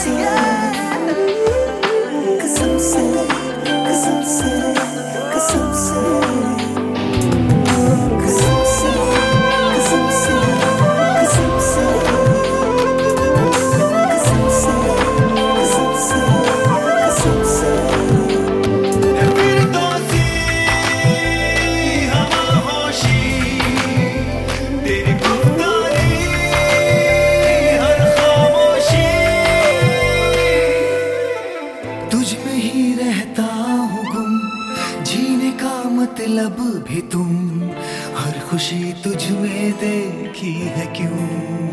से कसम से कसम से कसम से कसम से कसम से कसम से कसम से कसम से कसम से तुझ में ही रहता हूँ गुम, जीने का मतलब भी तुम, हर खुशी तुझ में देखी है क्यों।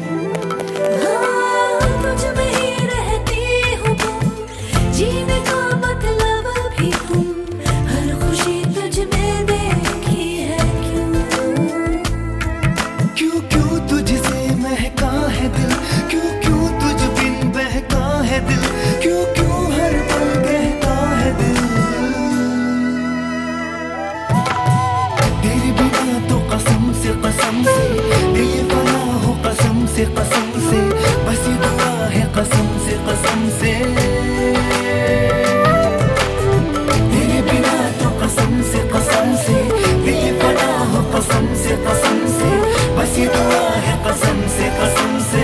तुझ में ही रहती हूँ गुम, जीने का मतलब भी तुम, हर खुशी तुझ में देखी है क्यों। क्यों क्यों तुझसे महका है दिल, क्यों क्यों तुझ बिन बहका है दिल, क्यों क्यों हर पल कहता है दिल। तेरे बिना तो कसम से दिल फना हो कसम से बस ये दुआ है कसम से तेरे बिना तो कसम से दिल फना हो कसम से बस ये दुआ है कसम से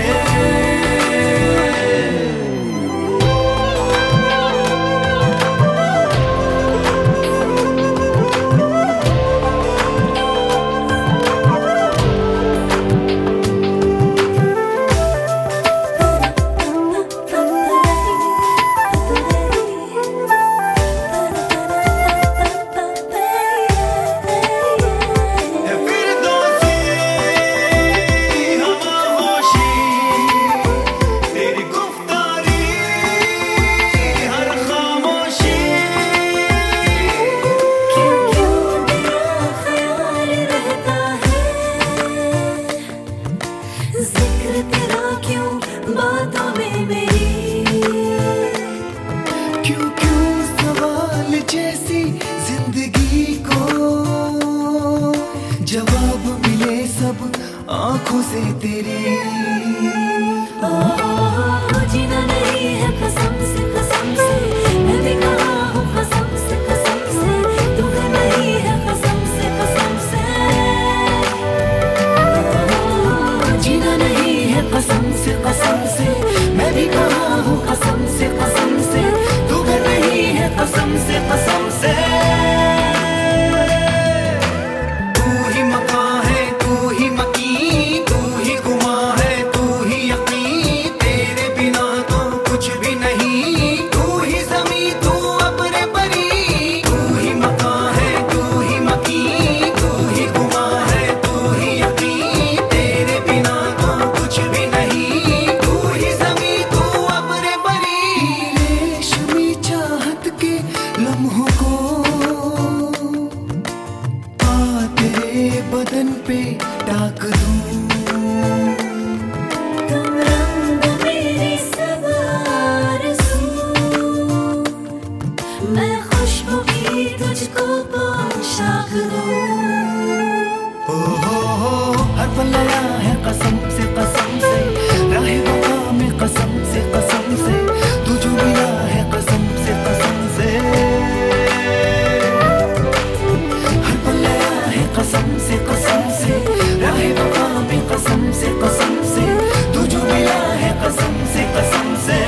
जिक्र तेरा क्यों बातों में मेरी, क्यों क्यों सवाल जैसी जिंदगी को जवाब मिले सब आंखों से तेरी। जीना नहीं है कसम से मैं भी कहा हूँ कसम से तू है नहीं है कसम से जीना नहीं है कसम से मैं भी कहा हूँ कसम से तू है नहीं है कसम से। तू ही मकां है तू ही मकीन, तू ही गुमा है तू ही यकीन, तेरे बिना तो कुछ भी नहीं, तू ही ज़मीं तू अपने परी। तू ही मकां है तू ही मकीन, तू ही गुमा है तू ही यकीन, तेरे बिना तो कुछ भी नहीं, तू ही ज़मीं तू अपने परी। रेशमी चाहत के लम्हों को तेरे बदन पे डाक दूं, तुम रंग मेरी सब आरज़ू, मैं खुशबू की तुझको पोशाक दूं। हर पल आया है कसम से राहे वफा में कसम से तू जो मिला है कसम से हर पल आया है कसम से राहे वफा में कसम से तू जो मिला है कसम से कसम से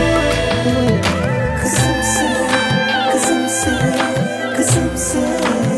कसम से कसम से